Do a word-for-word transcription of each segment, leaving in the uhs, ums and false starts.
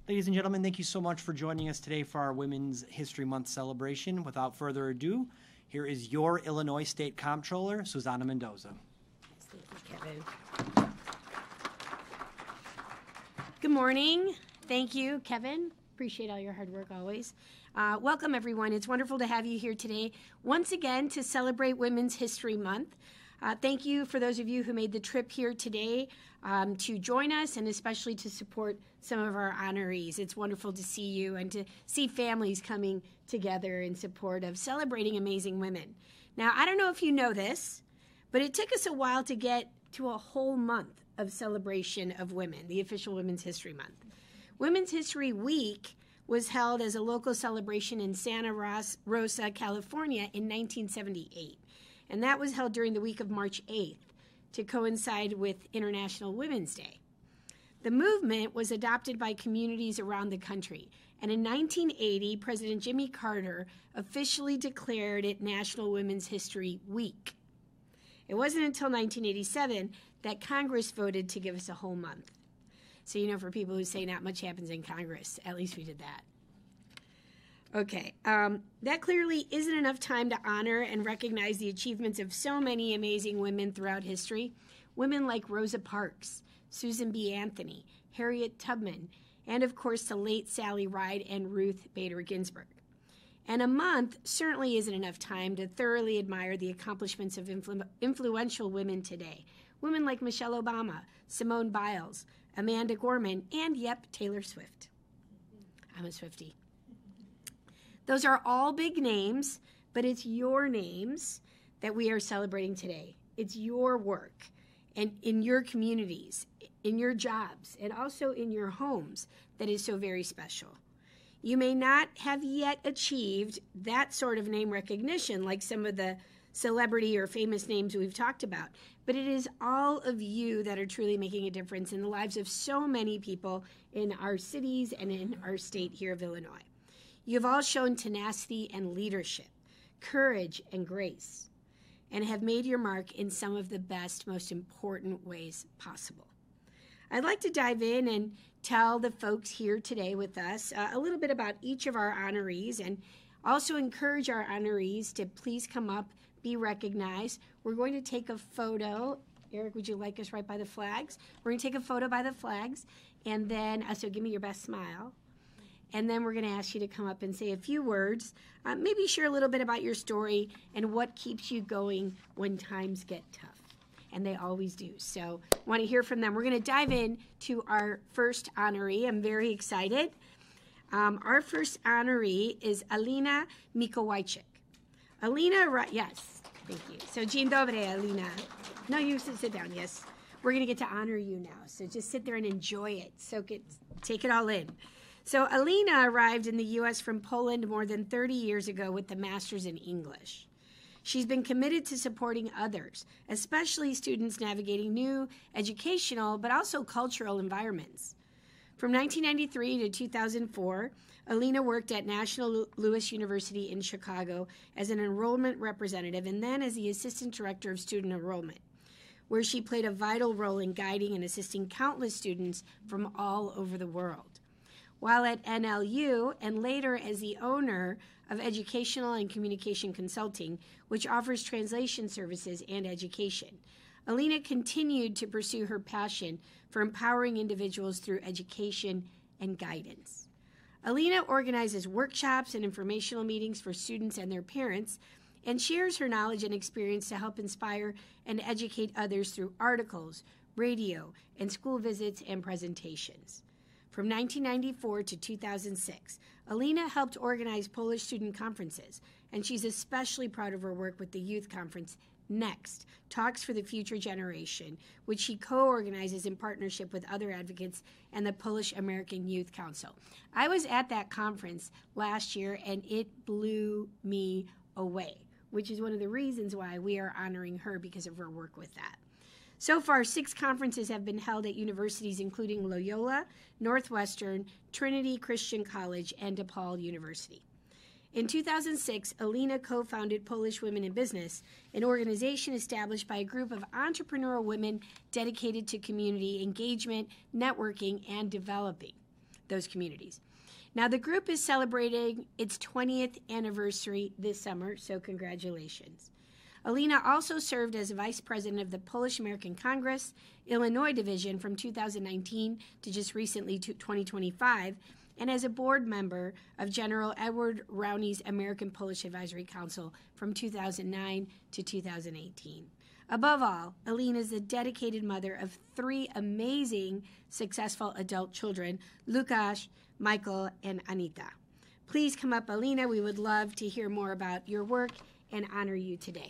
Ladies and gentlemen, thank you so much for joining us today for our Women's History Month celebration. Without further ado, here is your Illinois State Comptroller, Susana Mendoza. Thank you, Kevin. Good morning. Thank you, Kevin. Appreciate all your hard work always. Uh, welcome, everyone. It's wonderful to have you here today once again to celebrate Women's History Month. Uh, thank you for those of you who made the trip here today um, to join us and especially to support some of our honorees. It's wonderful to see you and to see families coming together in support of celebrating amazing women. Now, I don't know if you know this, but it took us a while to get to a whole month of celebration of women, the official Women's History Month. Women's History Week was held as a local celebration in Santa Rosa, California in nineteen seventy-eight. And that was held during the week of March eighth to coincide with International Women's Day. The movement was adopted by communities around the country, and in nineteen eighty, President Jimmy Carter officially declared it National Women's History Week. It wasn't until nineteen eighty-seven that Congress voted to give us a whole month. So, you know, for people who say not much happens in Congress, at least we did that. Okay, um, that clearly isn't enough time to honor and recognize the achievements of so many amazing women throughout history. Women like Rosa Parks, Susan B. Anthony, Harriet Tubman, and of course the late Sally Ride and Ruth Bader Ginsburg. And a month certainly isn't enough time to thoroughly admire the accomplishments of influ- influential women today. Women like Michelle Obama, Simone Biles, Amanda Gorman, and, yep, Taylor Swift. I'm a Swiftie. Those are all big names, but it's your names that we are celebrating today. It's your work and in your communities, in your jobs, and also in your homes that is so very special. You may not have yet achieved that sort of name recognition like some of the celebrity or famous names we've talked about, but it is all of you that are truly making a difference in the lives of so many people in our cities and in our state here of Illinois. You've all shown tenacity and leadership, courage and grace, and have made your mark in some of the best, most important ways possible. I'd like to dive in and tell the folks here today with us uh, a little bit about each of our honorees and also encourage our honorees to please come up, be recognized. We're going to take a photo. Eric, would you like us right by the flags? We're going to take a photo by the flags, and then, uh, so give me your best smile. And then we're going to ask you to come up and say a few words, uh, maybe share a little bit about your story and what keeps you going when times get tough. And they always do. So I want to hear from them. We're going to dive in to our first honoree. I'm very excited. Um, our first honoree is Alina Mikołajczyk. Alina, right, yes, thank you. So, dzień dobry, Alina. No, you sit, sit down, yes. We're going to get to honor you now. So just sit there and enjoy it. Soak it, take it all in. So Alina arrived in the U S from Poland more than thirty years ago with the master's in English. She's been committed to supporting others, especially students navigating new educational but also cultural environments. From nineteen ninety-three to two thousand four, Alina worked at National Louis University in Chicago as an enrollment representative and then as the assistant director of student enrollment, where she played a vital role in guiding and assisting countless students from all over the world. While at N L U and later as the owner of Educational and Communication Consulting, which offers translation services and education, Alina continued to pursue her passion for empowering individuals through education and guidance. Alina organizes workshops and informational meetings for students and their parents and shares her knowledge and experience to help inspire and educate others through articles, radio, and school visits and presentations. From nineteen ninety-four to two thousand six, Alina helped organize Polish student conferences, and she's especially proud of her work with the youth conference Next, Talks for the Future Generation, which she co-organizes in partnership with other advocates and the Polish American Youth Council. I was at that conference last year, and it blew me away, which is one of the reasons why we are honoring her because of her work with that. So far, six conferences have been held at universities including Loyola, Northwestern, Trinity Christian College, and DePaul University. In two thousand six, Alina co-founded Polish Women in Business, an organization established by a group of entrepreneurial women dedicated to community engagement, networking, and developing. those communities. Now, the group is celebrating its twentieth anniversary this summer, so congratulations. Alina also served as vice president of the Polish American Congress, Illinois Division from two thousand nineteen to just recently to twenty twenty-five, and as a board member of General Edward Rowney's American Polish Advisory Council from two thousand nine to two thousand eighteen. Above all, Alina is a dedicated mother of three amazing, successful adult children, Lukasz, Michael, and Anita. Please come up, Alina. We would love to hear more about your work and honor you today.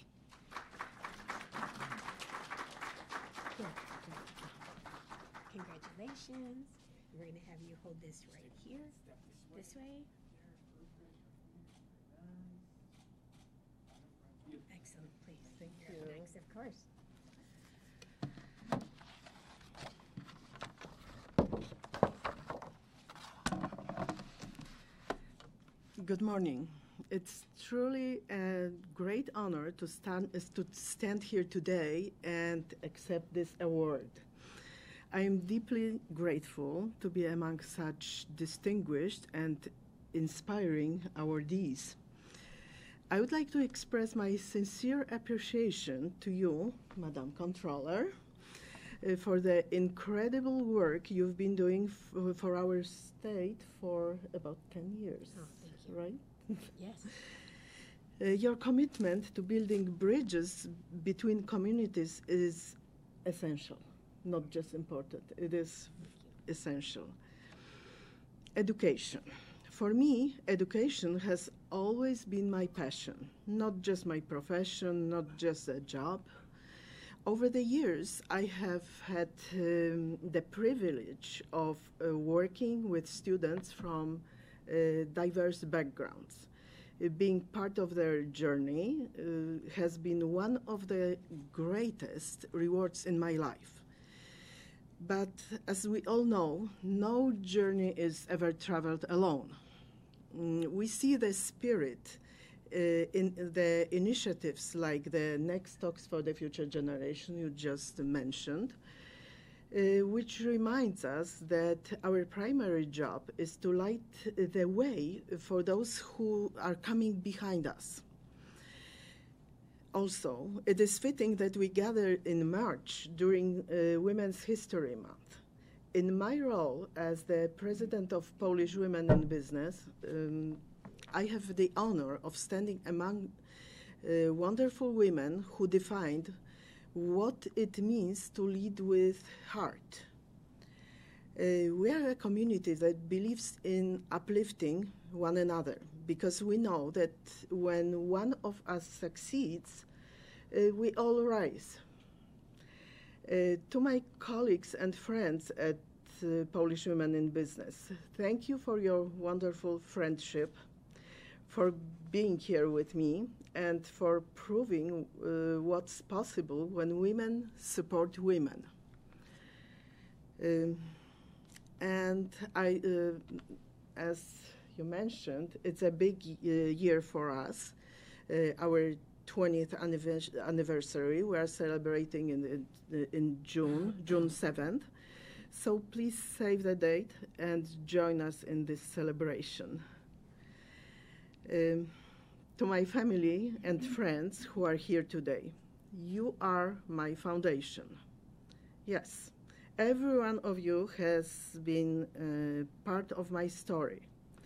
Congratulations. We're going to have you hold this right here, this way. Excellent, please. Thank you. Next, of course. Good morning. It's truly a great honor to stand, is to stand here today and accept this award. I am deeply grateful to be among such distinguished and inspiring awardees. I would like to express my sincere appreciation to you, Madam Controller, uh, for the incredible work you've been doing f for our state for about ten years, Oh, thank you. right? Yes. Uh, your commitment to building bridges between communities is essential, not just important, it is essential. Education. For me, education has always been my passion, not just my profession, not just a job. Over the years, I have had um, the privilege of uh, working with students from uh, diverse backgrounds. Uh, being part of their journey uh, has been one of the greatest rewards in my life. But as we all know, no journey is ever traveled alone. Mm, we see the spirit uh, in the initiatives like the Next Talks for the Future Generation you just mentioned, uh, which reminds us that our primary job is to light the way for those who are coming behind us. Also, it is fitting that we gather in March during uh, Women's History Month. In my role as the president of Polish Women in Business, um, I have the honor of standing among uh, wonderful women who defined what it means to lead with heart. Uh, we are a community that believes in uplifting one another because we know that when one of us succeeds, uh, we all rise. Uh, to my colleagues and friends at uh, Polish Women in Business, thank you for your wonderful friendship, for being here with me, and for proving uh, what's possible when women support women. Um, and I, uh, as you mentioned, it's a big uh, year for us, uh, our twentieth anniversary. We are celebrating in, in, in June, June seventh. So please save the date and join us in this celebration. Um, to my family and friends who are here today, you are my foundation. Yes, every one of you has been uh, part of my story.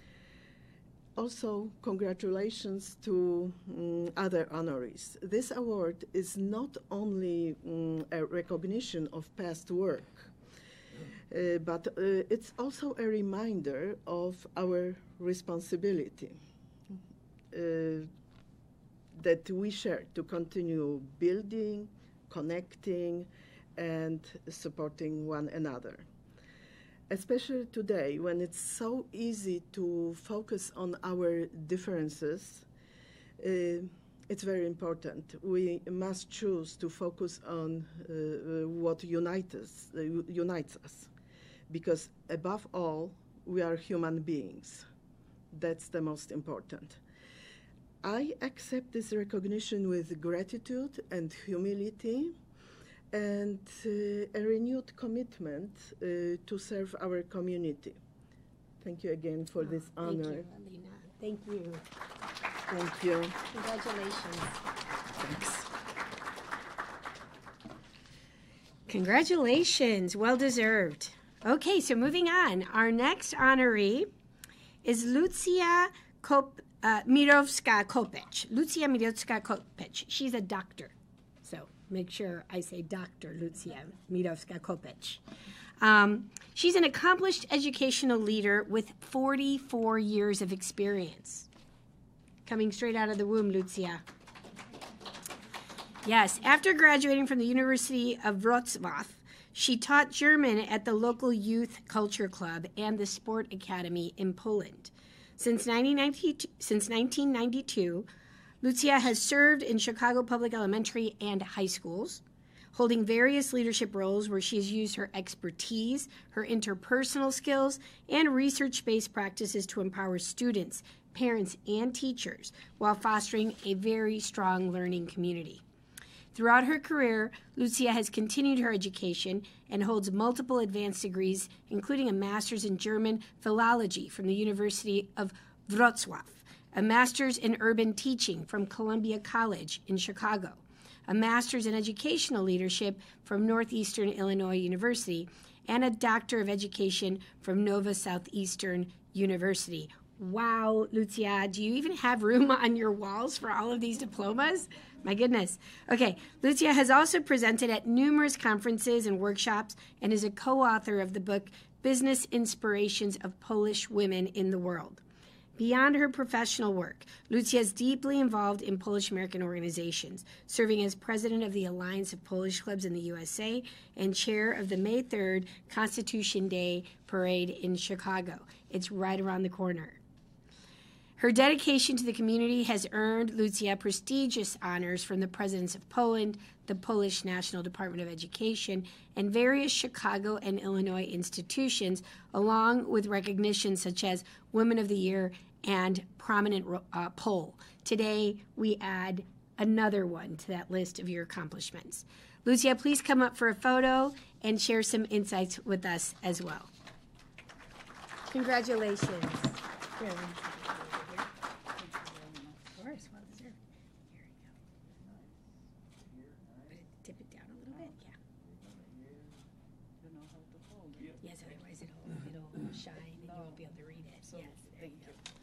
Also, congratulations to um, other honorees. This award is not only um, a recognition of past work, uh, but uh, it's also a reminder of our responsibility uh, that we share to continue building, connecting, and supporting one another. Especially today, when it's so easy to focus on our differences, uh, it's very important. We must choose to focus on uh, what unites us, uh, unites us, because above all, we are human beings. That's the most important. I accept this recognition with gratitude and humility, and uh, a renewed commitment uh, to serve our community. Thank you again for this Thank honor. you, Alina. Thank you. Thank you. Congratulations. Thanks. Congratulations. Well deserved. Okay, so moving on. Our next honoree is Lucia Kop, uh, Mirovska-Kopecz. Lucia Mirovska-Kopecz. She's a doctor. So make sure I say Doctor Lucia Mirovska-Kopecz. Um, she's an accomplished educational leader with forty-four years of experience. Coming straight out of the womb, Lucia. Yes, after graduating from the University of Wrocław, she taught German at the local youth culture club and the sport academy in Poland. Since nineteen ninety-two, since nineteen ninety-two, Lucia has served in Chicago public elementary and high schools, holding various leadership roles where she has used her expertise, her interpersonal skills, and research-based practices to empower students, parents, and teachers while fostering a very strong learning community. Throughout her career, Lucia has continued her education and holds multiple advanced degrees, including a master's in German philology from the University of Wrocław, a master's in urban teaching from Columbia College in Chicago, a master's in educational leadership from Northeastern Illinois University, and a doctor of education from Nova Southeastern University. Wow, Lucia, do you even have room on your walls for all of these diplomas? My goodness. Okay, Lucia has also presented at numerous conferences and workshops and is a co-author of the book Business Inspirations of Polish Women in the World. Beyond her professional work, Lucia is deeply involved in Polish American organizations, serving as president of the Alliance of Polish Clubs in the U S A and chair of the May third Constitution Day Parade in Chicago. It's right around the corner. Her dedication to the community has earned Lucia prestigious honors from the presidents of Poland, the Polish National Department of Education, and various Chicago and Illinois institutions, along with recognitions such as Women of the Year and Prominent uh, Pole. Today, we add another one to that list of your accomplishments. Lucia, please come up for a photo and share some insights with us as well. Congratulations. Here. Shine and you won't be able to read it. So, yes, thank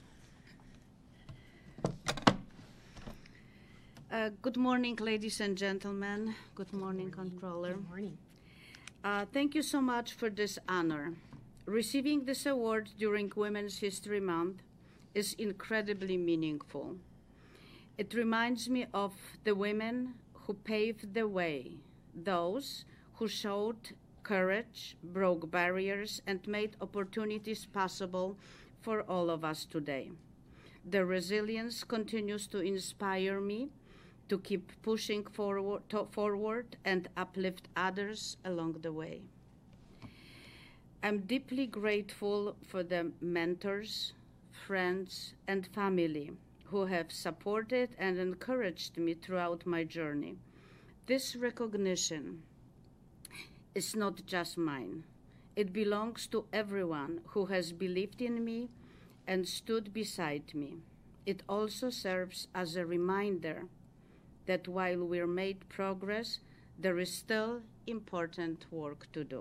you. Uh, good morning, ladies and gentlemen. Good morning, good morning. Controller. Good morning. Uh, thank you so much for this honor. Receiving this award during Women's History Month is incredibly meaningful. It reminds me of the women who paved the way, those who showed courage, broke barriers, and made opportunities possible for all of us today. Their resilience continues to inspire me to keep pushing forward, to forward and uplift others along the way. I'm deeply grateful for the mentors, friends, and family who have supported and encouraged me throughout my journey. This recognition is not just mine. It belongs to everyone who has believed in me and stood beside me. It also serves as a reminder that while we're made progress, there is still important work to do.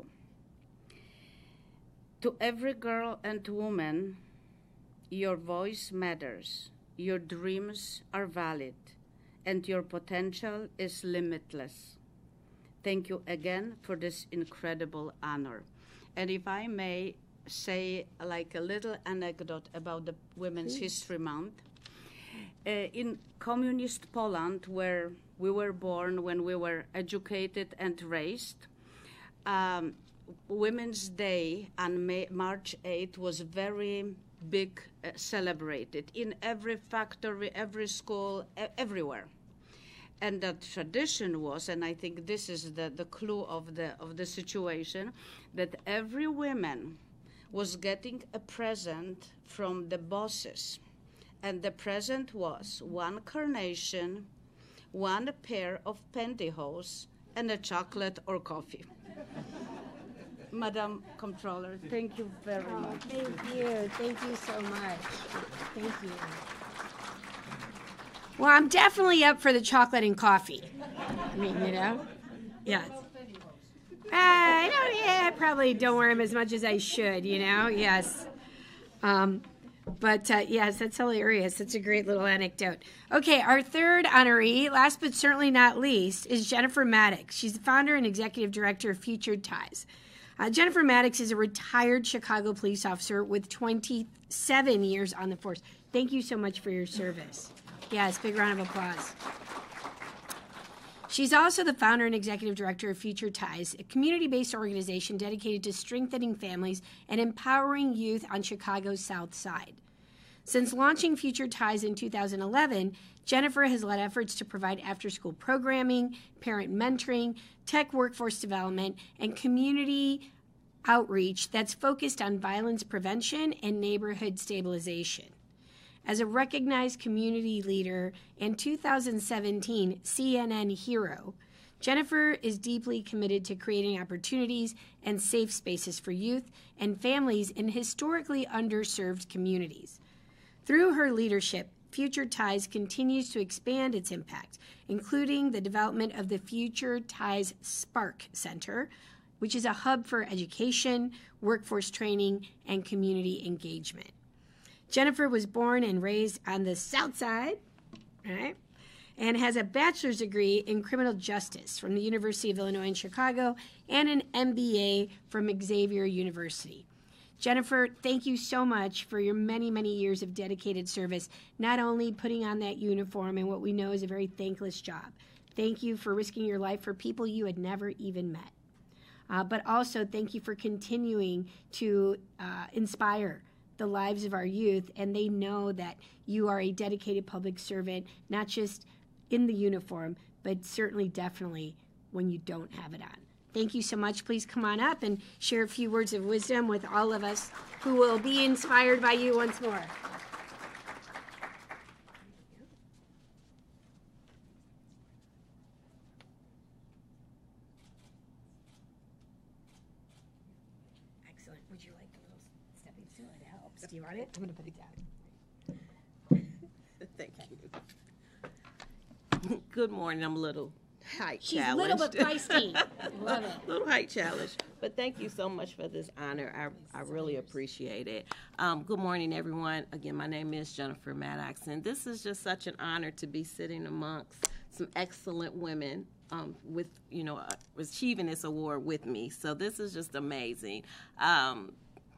To every girl and woman, your voice matters, your dreams are valid, and your potential is limitless. Thank you again for this incredible honor. And if I may say like a little anecdote about the Women's Please. History Month. Uh, in communist Poland, where we were born, when we were educated and raised, um, Women's Day on May, March eighth was very big, uh, celebrated in every factory, every school, e- everywhere. And the tradition was, and I think this is the, the clue of the of the situation, that every woman was getting a present from the bosses. And the present was one carnation, one pair of pantyhose, and a chocolate or coffee. Madam Comptroller. Thank you very Oh, much. thank you. Thank you so much. Thank you. Well, I'm definitely up for the chocolate and coffee. I mean, you know? Yes. Uh, I don't, yeah, I probably don't wear them as much as I should, you know? Yes. Um, but uh, yes, that's hilarious. That's a great little anecdote. Okay, our third honoree, last but certainly not least, is Jennifer Maddox. She's the founder and executive director of Future Ties. Uh, Jennifer Maddox is a retired Chicago police officer with twenty-seven years on the force. Thank you so much for your service. Yes, big round of applause. She's also the founder and executive director of Future Ties, a community-based organization dedicated to strengthening families and empowering youth on Chicago's South Side. Since launching Future Ties in two thousand eleven, Jennifer has led efforts to provide after-school programming, parent mentoring, tech workforce development, and community outreach that's focused on violence prevention and neighborhood stabilization. As a recognized community leader and two thousand seventeen C N N hero, Jennifer is deeply committed to creating opportunities and safe spaces for youth and families in historically underserved communities. Through her leadership, Future Ties continues to expand its impact, including the development of the Future Ties Spark Center, which is a hub for education, workforce training, and community engagement. Jennifer was born and raised on the South Side, right, and has a bachelor's degree in criminal justice from the University of Illinois in Chicago and an M B A from Xavier University. Jennifer, thank you so much for your many, many years of dedicated service, not only putting on that uniform in what we know is a very thankless job. Thank you for risking your life for people you had never even met. Uh, but also thank you for continuing to uh, inspire the lives of our youth, and they know that you are a dedicated public servant, not just in the uniform, but certainly definitely when you don't have it on. Thank you so much. Please come on up and share a few words of wisdom with all of us who will be inspired by you once more. Excellent. Would you like a little stepping stool? It helps. Do you want it? I'm going to put it down. Thank you. Good morning. I'm a little height She's a challenged. little bit feisty. Love it. little height challenge. But thank you so much for this honor. I, I really appreciate it. Um, good morning, everyone. Again, my name is Jennifer Maddox, and this is just such an honor to be sitting amongst some excellent women um, with, you know, uh, achieving this award with me. So this is just amazing. Um,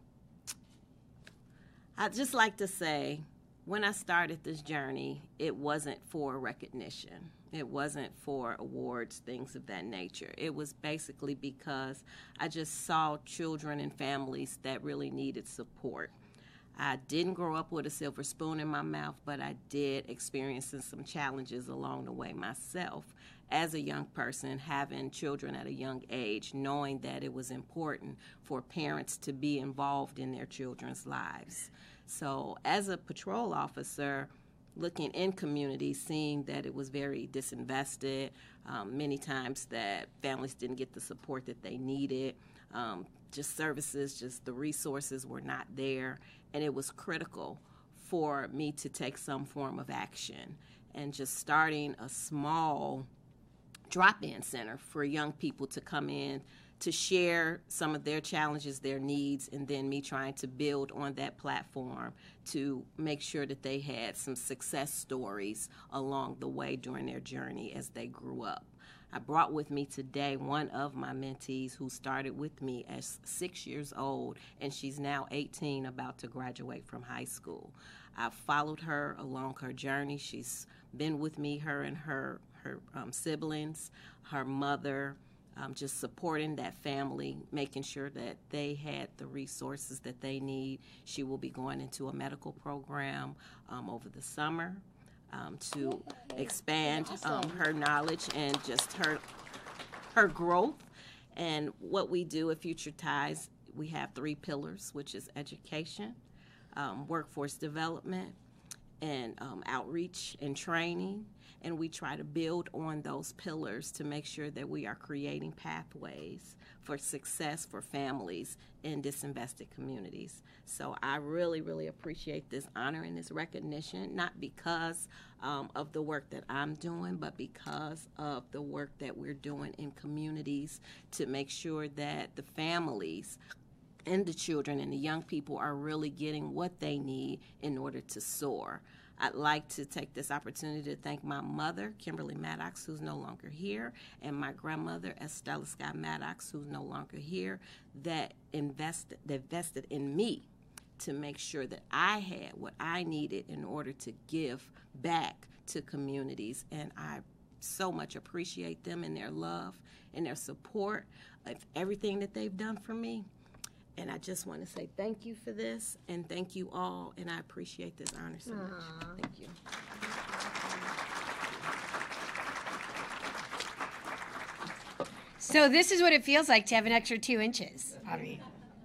I'd just like to say, when I started this journey, it wasn't for recognition. It wasn't for awards, things of that nature. It was basically because I just saw children and families that really needed support. I didn't grow up with a silver spoon in my mouth, but I did experience some challenges along the way myself as a young person, having children at a young age, knowing that it was important for parents to be involved in their children's lives. So as a patrol officer, looking in communities, seeing that it was very disinvested, um, many times that families didn't get the support that they needed, um, just services, just the resources were not there, and it was critical for me to take some form of action. And just starting a small drop-in center for young people to come in to share some of their challenges, their needs, and then me trying to build on that platform to make sure that they had some success stories along the way during their journey as they grew up. I brought with me today one of my mentees who started with me as six years old, and she's now eighteen, about to graduate from high school. I've followed her along her journey. She's been with me, her and her, her um, siblings, her mother, Um, just supporting that family, making sure that they had the resources that they need. She will be going into a medical program um, over the summer um, to expand um, her knowledge and just her her growth. And what we do at Future Ties, we have three pillars, which is education, um, workforce development, and um, outreach and training. And we try to build on those pillars to make sure that we are creating pathways for success for families in disinvested communities. So I really, really appreciate this honor and this recognition, not because um, of the work that I'm doing, but because of the work that we're doing in communities to make sure that the families and the children and the young people are really getting what they need in order to soar. I'd like to take this opportunity to thank my mother, Kimberly Maddox, who's no longer here, and my grandmother, Estella Scott Maddox, who's no longer here, that invested, that invested in me to make sure that I had what I needed in order to give back to communities. And I so much appreciate them and their love and their support of everything that they've done for me. And I just want to say thank you for this, and thank you all, and I appreciate this honor so much. Aww. Thank you. So this is what it feels like to have an extra two inches on me.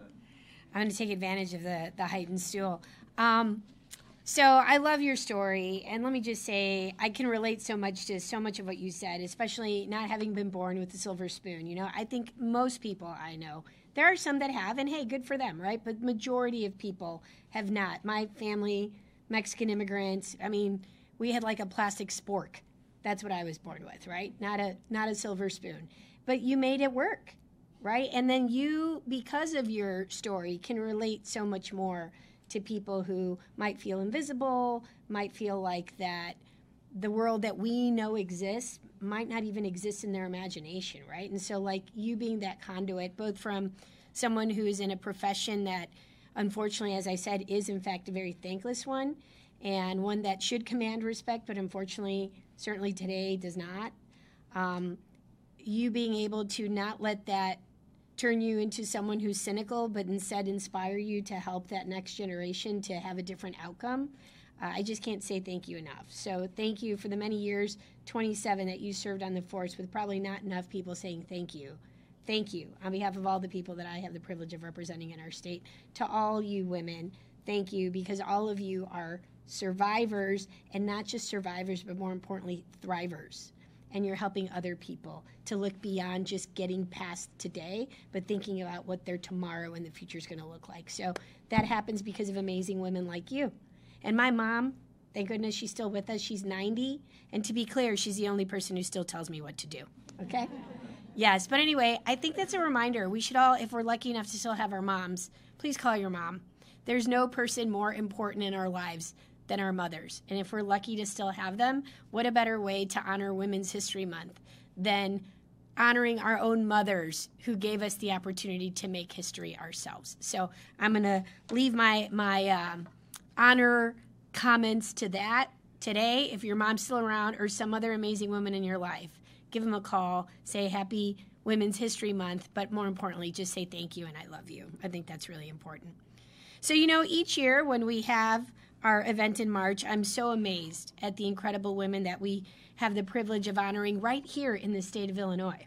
I'm going to take advantage of the, the height and stool. Um, so I love your story, and let me just say I can relate so much to so much of what you said, especially not having been born with a silver spoon. You know, I think most people I know, there are some that have, and hey, good for them, right? But majority of people have not. My family, Mexican immigrants, I mean, we had like a plastic spork. That's what I was born with, right? Not a not a silver spoon. But you made it work, right? And then you, because of your story, can relate so much more to people who might feel invisible, might feel like that the world that we know exists might not even exist in their imagination, right? And so like you being that conduit, both from someone who is in a profession that unfortunately, as I said, is in fact a very thankless one, and one that should command respect, but unfortunately, certainly today does not. Um, you being able to not let that turn you into someone who's cynical, but instead inspire you to help that next generation to have a different outcome. Uh, I just can't say thank you enough. So thank you for the many years, twenty-seven, that you served on the force with probably not enough people saying thank you. Thank you on behalf of all the people that I have the privilege of representing in our state. To all you women, thank you, because all of you are survivors, and not just survivors, but more importantly, thrivers. And you're helping other people to look beyond just getting past today, but thinking about what their tomorrow and the future is going to look like. So that happens because of amazing women like you. And my mom, thank goodness she's still with us. She's ninety. And to be clear, she's the only person who still tells me what to do. Okay? Yes. But anyway, I think that's a reminder. We should all, if we're lucky enough to still have our moms, please call your mom. There's no person more important in our lives than our mothers. And if we're lucky to still have them, what a better way to honor Women's History Month than honoring our own mothers who gave us the opportunity to make history ourselves. So I'm going to leave my, my um, honor comments to that today. If your mom's still around or some other amazing woman in your life, give them a call, say happy Women's History Month, but more importantly, just say thank you and I love you. I think that's really important. So, you know, each year when we have our event in March, I'm so amazed at the incredible women that we have the privilege of honoring right here in the state of Illinois.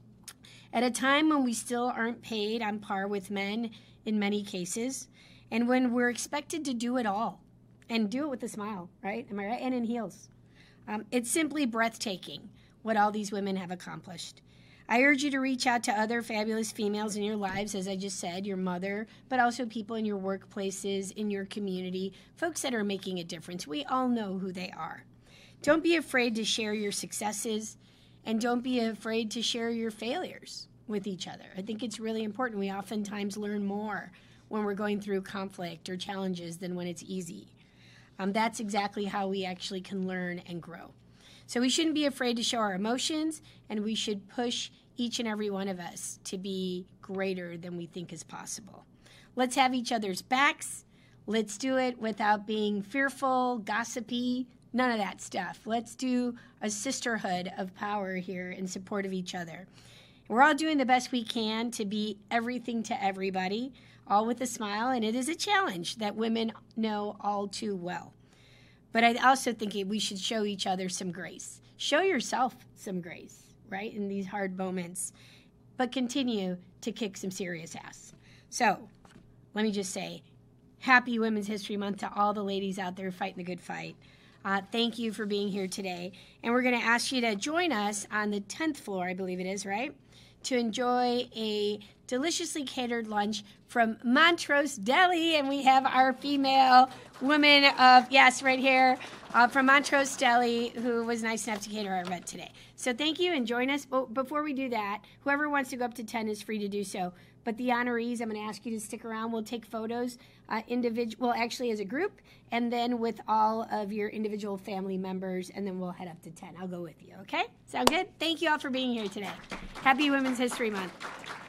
At a time when we still aren't paid on par with men in many cases, and when we're expected to do it all, and do it with a smile, right? Am I right? And in heels. Um, it's simply breathtaking what all these women have accomplished. I urge you to reach out to other fabulous females in your lives, as I just said, your mother, but also people in your workplaces, in your community, folks that are making a difference. We all know who they are. Don't be afraid to share your successes, and don't be afraid to share your failures with each other. I think it's really important. We oftentimes learn more when we're going through conflict or challenges than when it's easy. Um, that's exactly how we actually can learn and grow. So we shouldn't be afraid to show our emotions, and we should push each and every one of us to be greater than we think is possible. Let's have each other's backs. Let's do it without being fearful, gossipy, none of that stuff. Let's do a sisterhood of power here in support of each other. We're all doing the best we can to be everything to everybody, all with a smile, and it is a challenge that women know all too well. But I also think we should show each other some grace. Show yourself some grace, right, in these hard moments, but continue to kick some serious ass. So let me just say, happy Women's History Month to all the ladies out there fighting the good fight. Uh, thank you for being here today. And we're going to ask you to join us on the tenth floor, I believe it is, right? To enjoy a deliciously catered lunch from Montrose Deli. And we have our female woman of, yes, right here, uh, from Montrose Deli, who was nice enough to cater our event today. So thank you and join us. But before we do that, whoever wants to go up to ten is free to do so. But the honorees, I'm going to ask you to stick around. We'll take photos, uh, individual, well, actually as a group, and then with all of your individual family members, and then we'll head up to ten. I'll go with you, okay? Sound good? Thank you all for being here today. Happy Women's History Month.